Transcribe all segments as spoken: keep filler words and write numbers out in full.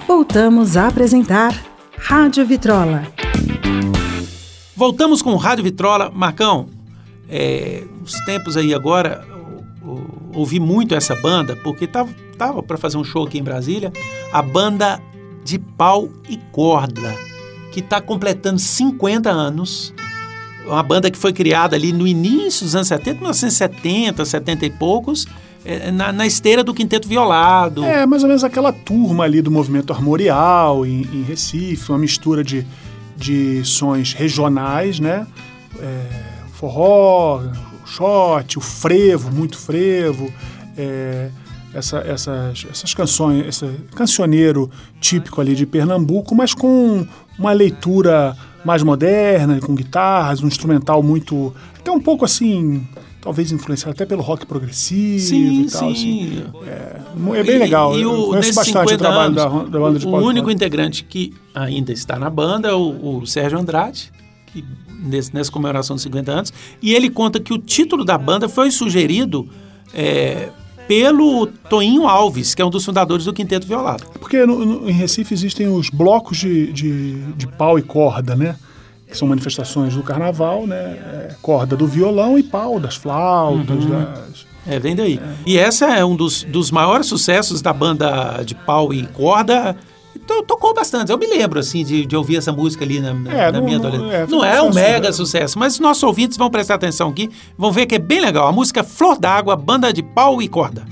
Voltamos a apresentar Rádio Vitrola. Voltamos com o Rádio Vitrola. Marcão, é, os tempos aí agora, eu, eu, ouvi muito essa banda, porque tava, tava para fazer um show aqui em Brasília, a banda de pau e corda, que está completando cinquenta anos. Uma banda que foi criada ali no início dos anos setenta, mil novecentos e setenta, setenta e poucos, na, na esteira do Quinteto Violado. É, mais ou menos aquela turma ali do movimento armorial em, em Recife, uma mistura de, de sons regionais, né? É, forró, o shot, o frevo, muito frevo, é, essa, essas, essas canções, esse cancioneiro típico ali de Pernambuco, mas com uma leitura mais moderna, com guitarras, um instrumental muito, até um pouco assim, talvez influenciado até pelo rock progressivo sim, e tal. Sim, assim. É, é bem legal. E, e o, eu conheço bastante o trabalho anos, da, da banda de O, pau o único integrante que ainda está na banda é o, o Sérgio Andrade, que nesse, nessa comemoração de cinquenta anos, e ele conta que o título da banda foi sugerido é, pelo Toinho Alves, que é um dos fundadores do Quinteto Violado. Porque no, no, em Recife existem os blocos de, de, de pau e corda, né? Que são manifestações do carnaval, né? É, corda do violão e pau das flautas. Uhum. Das... É, vem daí. É. E essa é um dos, dos maiores sucessos da banda de pau e corda. Tocou bastante. Eu me lembro, assim, de, de ouvir essa música ali na, é, na não, minha adolescência. É, não é um mega é. sucesso, mas os nossos ouvintes vão prestar atenção aqui, vão ver que é bem legal. A música Flor d'Água, banda de pau e corda.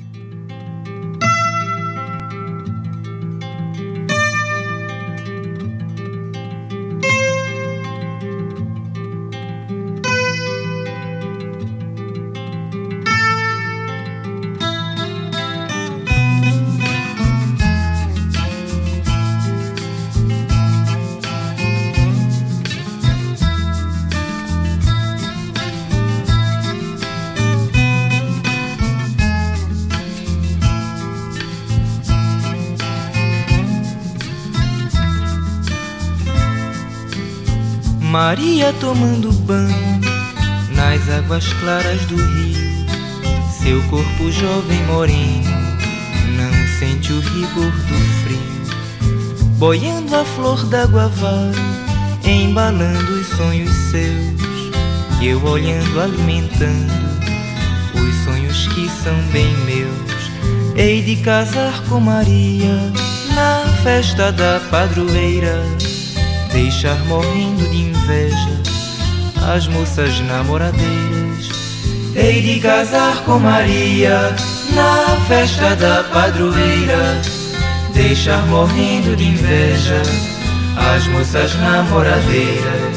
Maria tomando banho nas águas claras do rio, seu corpo jovem moreno não sente o rigor do frio. Boiando a flor d'água vai, embalando os sonhos seus, e eu olhando, alimentando os sonhos que são bem meus. Hei de casar com Maria na festa da padroeira, deixar morrendo de inveja as moças namoradeiras. Hei de casar com Maria na festa da padroeira, deixar morrendo de inveja as moças namoradeiras.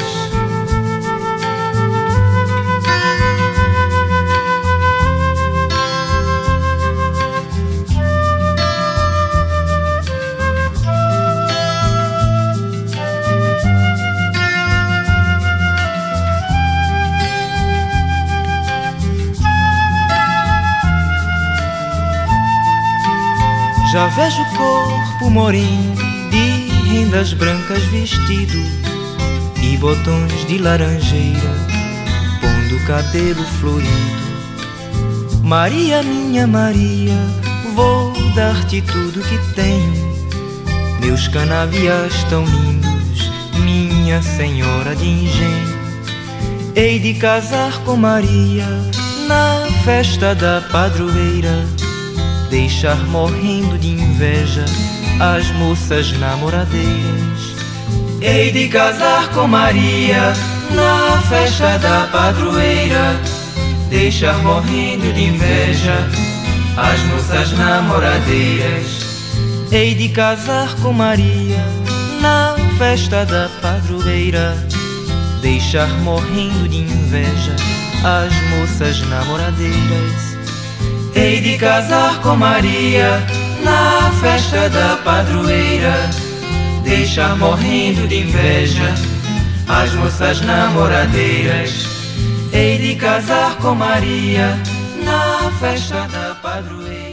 Já vejo o corpo moreno de rendas brancas vestido e botões de laranjeira, pondo o cabelo florido. Maria, minha Maria, vou dar-te tudo que tenho, meus canaviais tão lindos, minha senhora de engenho. Hei de casar com Maria na festa da padroeira, deixar morrendo de inveja as moças namoradeiras. Hei de casar com Maria na festa da padroeira, deixar morrendo de inveja as moças namoradeiras. Hei de casar com Maria na festa da padroeira, deixar morrendo de inveja as moças namoradeiras. Hei de casar com Maria na festa da padroeira, deixar morrendo de inveja as moças namoradeiras. Hei de casar com Maria na festa da padroeira.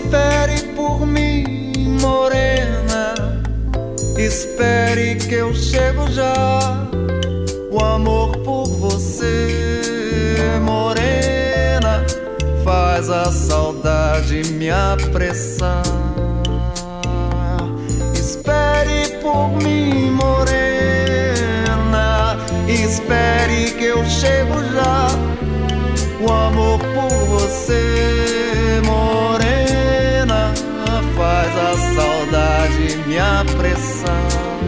espere por mim, morena, espere que eu chego já. O amor por você, morena, faz a saudade me apressar. Espere por mim, morena, espere que eu chego já. O amor por você, morena, faz a saudade me apressar.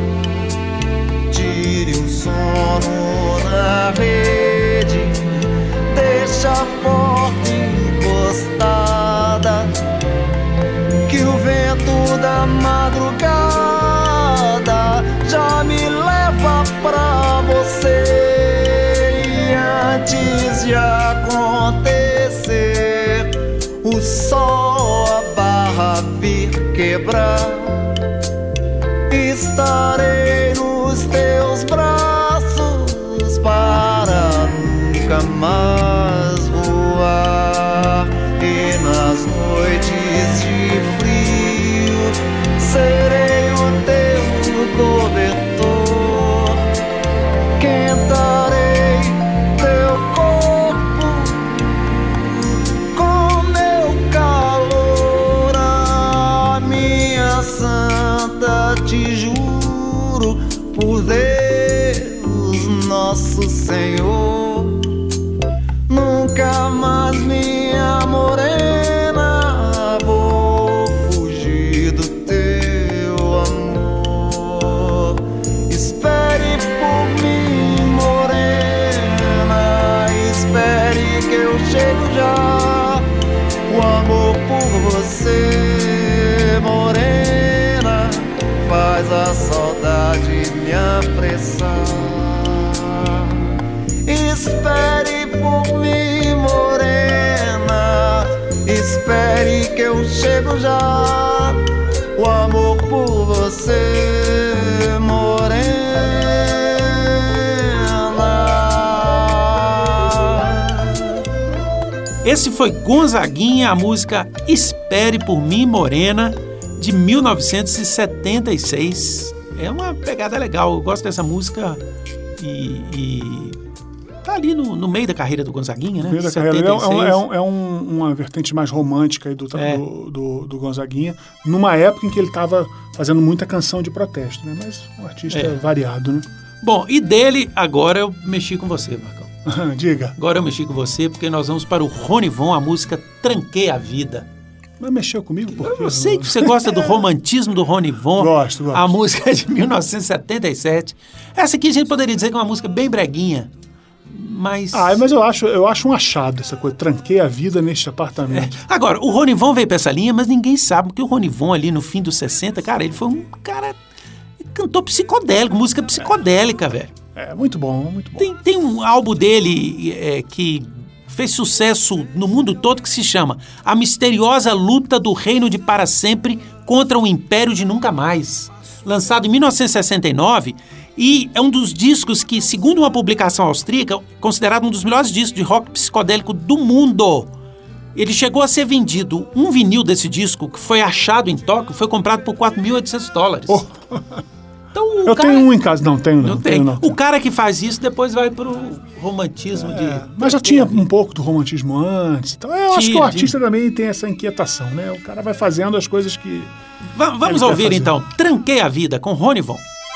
Tire o sono na rede, deixa a porta encostada, que o vento da madrugada já me leva pra você. E antes de acontecer o sol a barra vir quebrar, estarei nos teus braços para nunca mais voar. E nas noites de frio serei o teu cobertor, quentarei teu corpo com meu calor. A minha santa, te juro por Deus nosso Senhor, nunca mais, minha morena, vou fugir do teu amor. Espere por mim, morena, espere que eu chego já. O amor por você, morena, faz a saudade me apressar. Espere por mim, morena, espere que eu chego já. O amor por você, morena. Esse foi Gonzaguinha, a música Espere por Mim, Morena, de mil novecentos e setenta e seis. É uma pegada legal, eu gosto dessa música e, e tá ali no, no meio da carreira do Gonzaguinha, né? No meio da carreira. É, um, é, um, é um, uma vertente mais romântica aí do, é. do, do, do Gonzaguinha, numa época em que ele estava fazendo muita canção de protesto, né? Mas um artista é. variado, né? Bom, e dele, agora eu mexi com você, Marcão. Diga. Agora eu mexi com você porque nós vamos para o Ronivon, a música Tranquei a Vida. Mas mexeu comigo por quê? Eu sei que você gosta do romantismo do Ronivon. Gosto, gosto. A música é de mil novecentos e setenta e sete. Essa aqui a gente poderia dizer que é uma música bem breguinha, mas... Ah, mas eu acho, eu acho um achado essa coisa. Tranquei a vida neste apartamento. É. Agora, o Ronivon veio pra essa linha, mas ninguém sabe, porque o Ronivon ali no fim dos sessenta, cara, ele foi um cara... cantor psicodélico, música psicodélica, é. velho. É, muito bom, muito bom. Tem, tem um álbum dele é, que fez sucesso no mundo todo que se chama A Misteriosa Luta do Reino de Para Sempre contra o Império de Nunca Mais, lançado em mil novecentos e sessenta e nove, e é um dos discos que, segundo uma publicação austríaca, é considerado um dos melhores discos de rock psicodélico do mundo. Ele chegou a ser vendido, um vinil desse disco, que foi achado em Tóquio, foi comprado por quatro mil e oitocentos dólares. Oh. Então, eu cara... tenho um em casa. Não, tenho não. Não tem. Tenho, não. O cara que faz isso depois vai pro romantismo é, de... Mas já tinha um pouco do romantismo antes. Então, eu tinha, acho que o artista tinha. também tem essa inquietação, né? O cara vai fazendo as coisas que... Va- vamos ouvir, então, Tranquei a Vida, com Ronivon.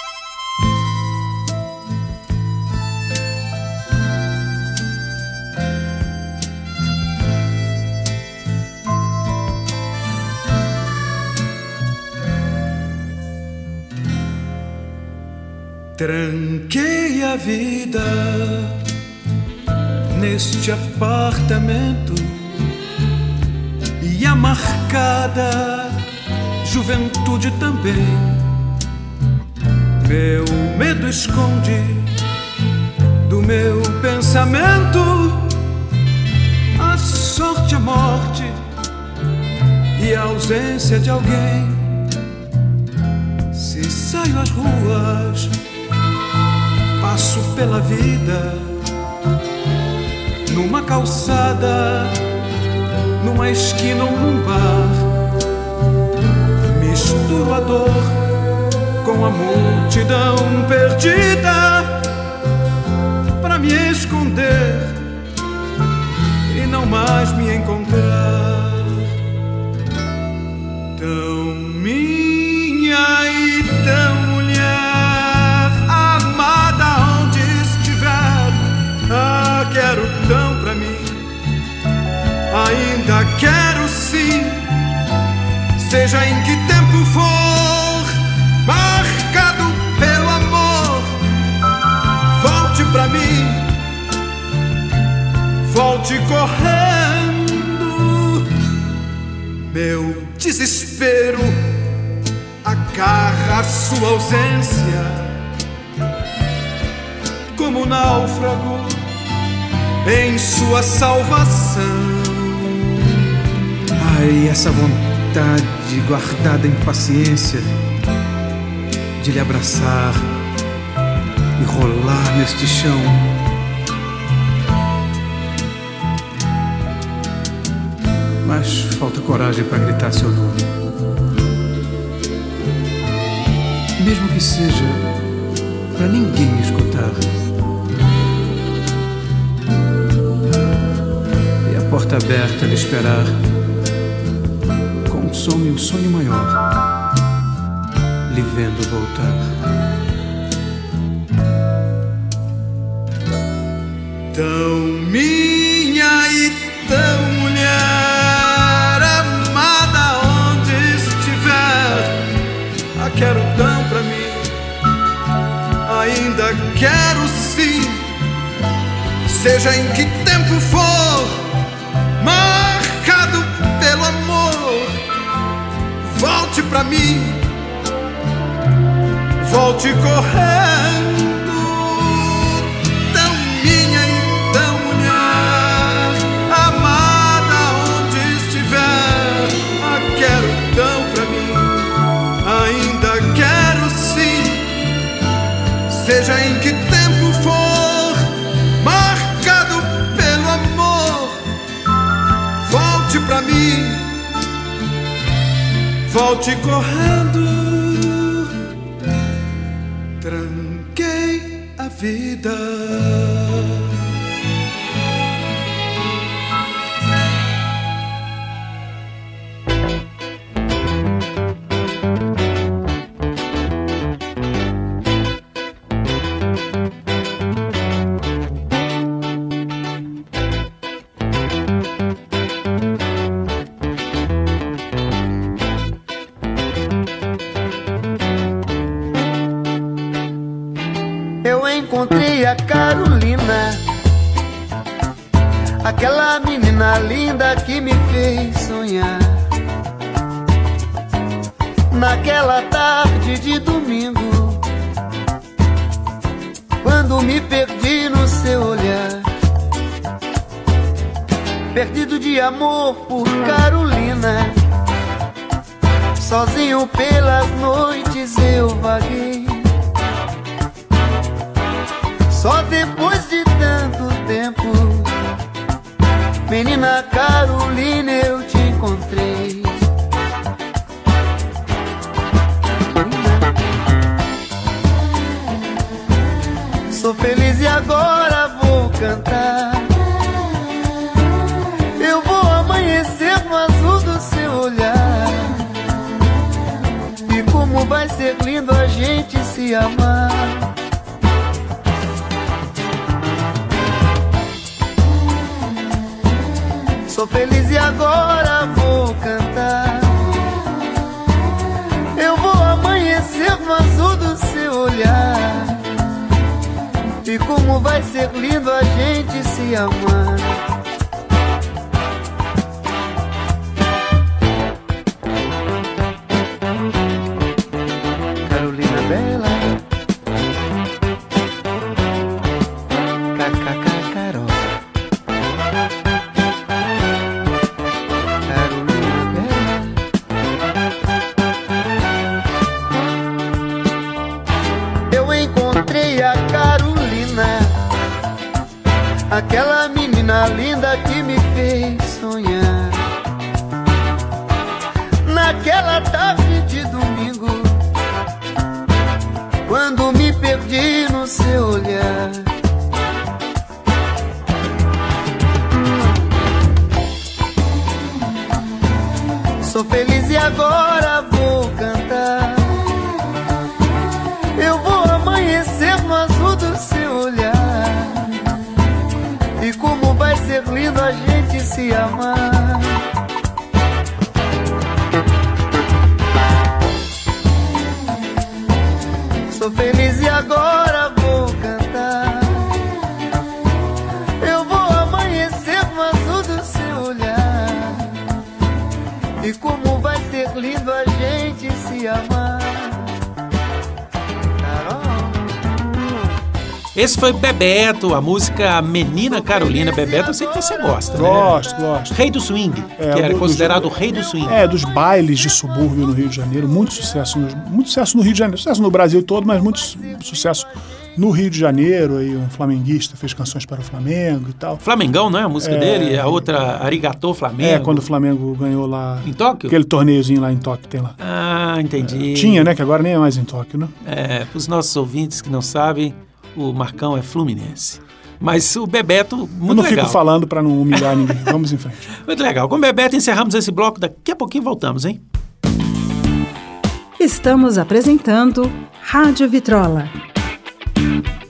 Tranquei a vida neste apartamento e a marcada juventude também. Meu medo esconde do meu pensamento a sorte, a morte e a ausência de alguém. Se saio às ruas, passo pela vida, numa calçada, numa esquina ou num bar, misturo a dor com a multidão perdida pra me esconder e não mais me encontrar. Tão minha e tão mulher, amada onde estiver, ah, quero tão pra mim, ainda quero sim, seja em que tempo for, marcado pelo amor, volte pra mim, volte correndo. Meu desespero agarra a sua ausência como náufrago em sua salvação. Ai, essa vontade guardada em paciência de lhe abraçar e rolar neste chão. Mas falta coragem para gritar seu nome, mesmo que seja para ninguém escutar. E a porta aberta a lhe esperar, com um som e um sonho maior, lhe vendo voltar. Tão minha e tão mulher, amada onde estiver, a quero tão pra mim, ainda quero sim, seja em que tempo for, marcado pelo amor, volte pra mim, volte correndo. Tão minha e tão mulher, amada onde estiver, a quero tão pra mim, ainda quero sim, seja em que tempo for, marcado pelo amor, volte pra mim, volte correndo. Tranquei a vida. Encontrei a Carolina, aquela menina linda que me fez sonhar. Naquela tarde de domingo, quando me perdi no seu olhar, perdido de amor por Carolina, sozinho pelas noites eu vaguei. Só depois de tanto tempo, menina Carolina, eu te encontrei. Sou feliz e agora vou cantar. Eu vou amanhecer no azul do seu olhar. E como vai ser lindo a gente se amar. Sou feliz e agora vou cantar. Eu vou amanhecer no azul do seu olhar. E como vai ser lindo a gente se amar. Carolina Bela, Cacá Carol. Aquela menina linda que me fez sonhar. Naquela tarde de domingo, quando me perdi no seu olhar. Sou feliz e agora vou cantar. Eu vou amanhecer no azul do seu olhar. E como vai ser lindo a gente se amar. Sou feliz e agora vou cantar. Eu vou amanhecer no azul do seu olhar. E como vai ser lindo a gente se amar. Esse foi Bebeto, a música Menina Carolina. Bebeto, eu sei que você gosta, né? Gosto, gosto. Rei do swing, É, que era do- considerado do- o rei do swing. É, dos bailes de subúrbio no Rio de Janeiro, muito sucesso, no, muito sucesso no Rio de Janeiro, sucesso no Brasil todo, mas muito su- sucesso no Rio de Janeiro. Aí um flamenguista fez canções para o Flamengo e tal. Flamengão, não é a música É. dele? A outra, Arigatô Flamengo. É, quando o Flamengo ganhou lá, Em Tóquio? aquele torneiozinho lá em Tóquio tem lá. Ah, entendi. Tinha, né, que agora nem é mais em Tóquio, né? É, para os nossos ouvintes que não sabem, o Marcão é fluminense. Mas o Bebeto, muito Eu não legal. fico falando para não humilhar ninguém. Vamos em frente. Muito legal. Com o Bebeto encerramos esse bloco. Daqui a pouquinho voltamos, hein? Estamos apresentando Rádio Vitrola.